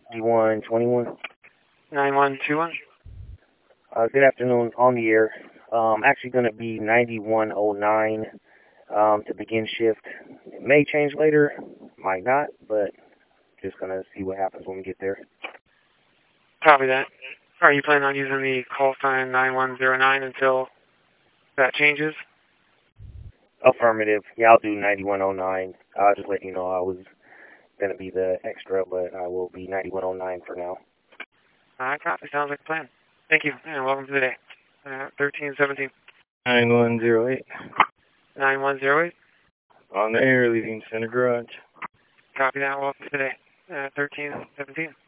9121. 9121. Good afternoon, on the air. Actually going to be 9109 to begin shift. It may change later, might not, but just going to see what happens when we get there. Copy that. Are you planning on using the call sign 9109 until that changes? Affirmative. Yeah, I'll do 9109. I'll just let you know I was going to be the extra, but I will be 9109 for now. All right, copy. Sounds like a plan. Thank you, and welcome to the day. 1317. 9108. 9108. On the air, leaving Center Garage. Copy that. Welcome to the day. 1317.